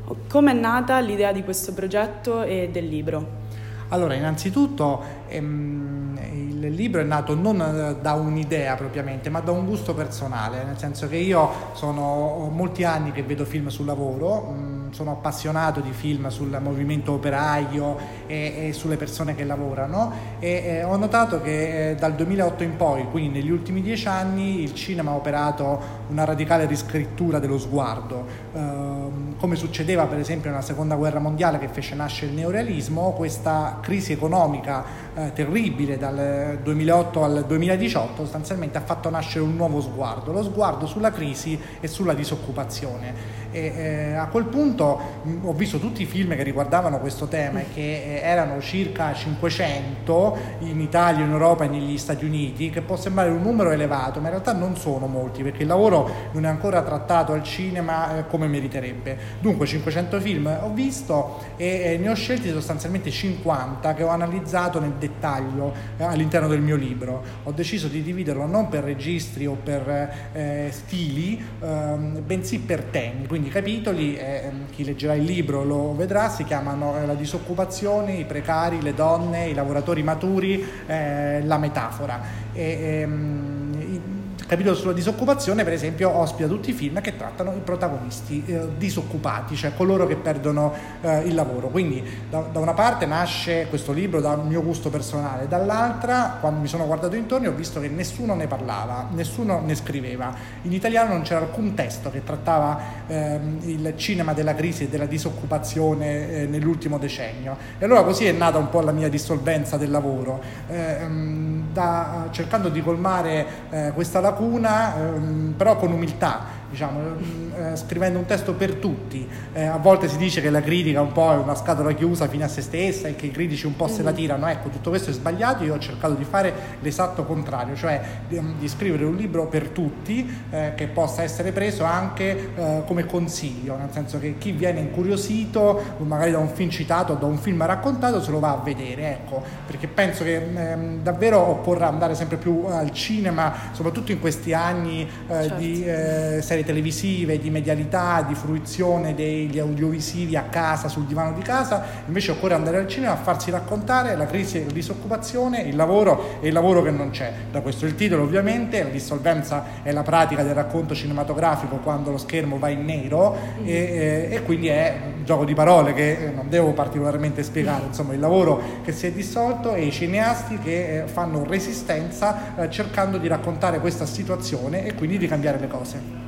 Come è nata l'idea di questo progetto e del libro? Allora, innanzitutto il libro è nato non da un'idea propriamente, ma da un gusto personale, nel senso che io ho molti anni che vedo film sul lavoro, sono appassionato di film sul movimento operaio e sulle persone che lavorano e ho notato che dal 2008 in poi, quindi negli ultimi 10 anni, il cinema ha operato una radicale riscrittura dello sguardo. Come succedeva per esempio nella seconda guerra mondiale che fece nascere il neorealismo, questa crisi economica terribile dal 2008 al 2018 sostanzialmente ha fatto nascere un nuovo sguardo, lo sguardo sulla crisi e sulla disoccupazione. A quel punto ho visto tutti i film che riguardavano questo tema e che erano circa 500 in Italia, in Europa e negli Stati Uniti, che può sembrare un numero elevato, ma in realtà non sono molti perché il lavoro non è ancora trattato al cinema come meriterebbe. Dunque 500 film ho visto e ne ho scelti sostanzialmente 50 che ho analizzato nel dettaglio all'interno del mio libro. Ho deciso di dividerlo non per registri o per stili, bensì per temi, quindi capitoli, chi leggerà il libro lo vedrà, si chiamano la disoccupazione, i precari, le donne, i lavoratori maturi, la metafora. Il capitolo sulla disoccupazione, per esempio, ospita tutti i film che trattano i protagonisti disoccupati, cioè coloro che perdono il lavoro. Quindi da una parte nasce questo libro dal mio gusto personale, dall'altra, quando mi sono guardato intorno, ho visto che nessuno ne parlava, nessuno ne scriveva. In italiano non c'era alcun testo che trattava il cinema della crisi e della disoccupazione nell'ultimo decennio. E allora così è nata un po' la mia dissolvenza del lavoro, cercando di colmare questa lacuna, però con umiltà, scrivendo un testo per tutti. A volte si dice che la critica un po' è una scatola chiusa fine a se stessa e che i critici un po' se la tirano. Ecco, tutto questo è sbagliato. Io ho cercato di fare l'esatto contrario, cioè di scrivere un libro per tutti, che possa essere preso anche come consiglio, nel senso che chi viene incuriosito magari da un film citato o da un film raccontato se lo va a vedere, ecco, perché penso che davvero occorra andare sempre più al cinema, soprattutto in questi anni di serie televisive, di medialità, di fruizione degli audiovisivi a casa, sul divano di casa. Invece occorre andare al cinema a farsi raccontare la crisi e la disoccupazione, il lavoro e il lavoro che non c'è. Da questo il titolo, ovviamente. La dissolvenza è la pratica del racconto cinematografico quando lo schermo va in nero e quindi è un gioco di parole che non devo particolarmente spiegare, insomma il lavoro che si è dissolto e i cineasti che fanno resistenza cercando di raccontare questa situazione e quindi di cambiare le cose.